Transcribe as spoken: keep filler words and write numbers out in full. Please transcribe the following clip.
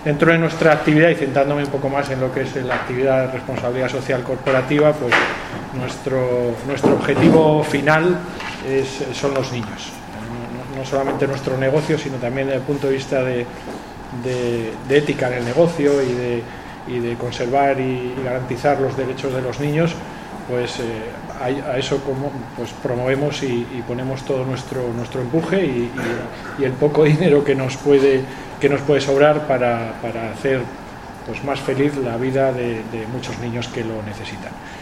dentro de nuestra actividad, y centrándome un poco más en lo que es la actividad de responsabilidad social corporativa, pues nuestro, nuestro objetivo final es, son los niños. No, no solamente nuestro negocio, sino también desde el punto de vista de, de, de ética en el negocio y de, y de conservar y, y garantizar los derechos de los niños, pues eh, a, a eso como, pues promovemos y, y ponemos todo nuestro, nuestro empuje y, y, y el poco dinero que nos puede, que nos puede sobrar para, para hacer pues más feliz la vida de, de muchos niños que lo necesitan.